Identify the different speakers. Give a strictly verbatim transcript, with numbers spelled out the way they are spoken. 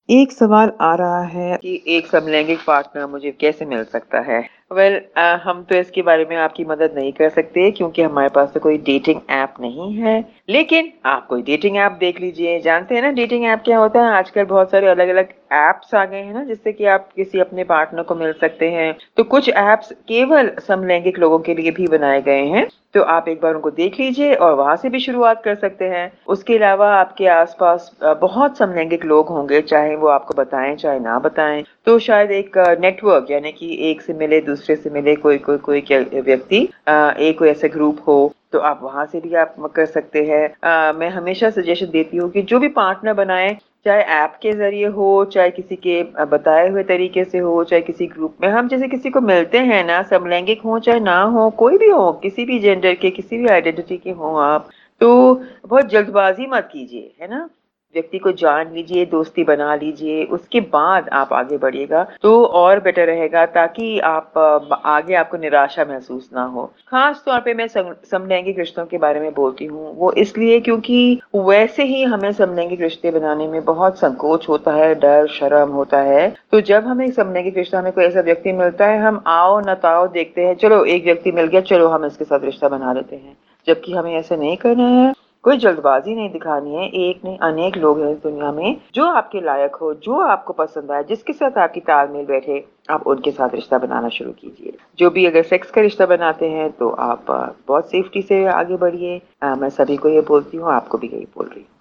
Speaker 1: एक सवाल आ रहा है कि एक समलैंगिक पार्टनर मुझे कैसे मिल सकता है? वेल well, हम तो इसके बारे में आपकी मदद नहीं कर सकते क्योंकि हमारे पास तो कोई डेटिंग ऐप नहीं है। लेकिन आप कोई डेटिंग ऐप देख लीजिए। जानते हैं ना डेटिंग ऐप क्या होता है? आजकल बहुत सारे अलग अलग ऐप्स आ गए हैं ना, जिससे कि आप किसी अपने पार्टनर को मिल सकते हैं। तो कुछ ऐप्स केवल समलैंगिक लोगों के लिए भी बनाए गए हैं, तो आप एक बार उनको देख लीजिए और वहां से भी शुरुआत कर सकते हैं। उसके अलावा आपके आसपास अ, बहुत समलैंगिक लोग होंगे, चाहे वो आपको बताएं चाहे ना बताएं। तो शायद एक नेटवर्क, यानी कि एक से मिले दूसरे से मिले कोई कोई कोई क्या व्यक्ति, अ, एक कोई ऐसा ग्रुप हो, तो आप वहां से भी आप कर सकते हैं। अ, मैं हमेशा सजेशन देती हूँ कि जो भी पार्टनर बनाए, चाहे ऐप के जरिए हो, चाहे किसी के अ, बताए हुए तरीके से हो, चाहे किसी ग्रुप में हम जैसे किसी को मिलते हैं ना, समलैंगिक हो चाहे ना हो, कोई भी हो, किसी भी जेंडर के, किसी भी आइडेंटिटी के हो आप, तो बहुत जल्दबाजी मत कीजिए, है ना। व्यक्ति को जान लीजिए, दोस्ती बना लीजिए, उसके बाद आप आगे बढ़िएगा तो और बेटर रहेगा, ताकि आप अ, आगे आपको निराशा महसूस ना हो। खास तौर पे मैं सम, समलैंगिक रिश्तों के बारे में बोलती हूँ, वो इसलिए क्योंकि वैसे ही हमें समलैंगिक रिश्ते बनाने में बहुत संकोच होता है, डर शर्म होता है। तो जब हमें एक समलैंगिक रिश्ता, हमें कोई ऐसा व्यक्ति मिलता है, हम आओ न ताओ देखते हैं, चलो एक व्यक्ति मिल गया, चलो हम इसके साथ रिश्ता बना लेते हैं। जबकि हमें ऐसे नहीं करना है, कोई जल्दबाजी नहीं दिखानी है। एक नहीं अनेक लोग हैं इस दुनिया में जो आपके लायक हो, जो आपको पसंद आए, जिसके साथ आपकी तालमेल बैठे, आप उनके साथ रिश्ता बनाना शुरू कीजिए। जो भी अगर सेक्स का रिश्ता बनाते हैं तो आप अ, बहुत सेफ्टी से आगे बढ़िए। अ, मैं सभी को ये बोलती हूँ, आपको भी यही बोल रही हूँ।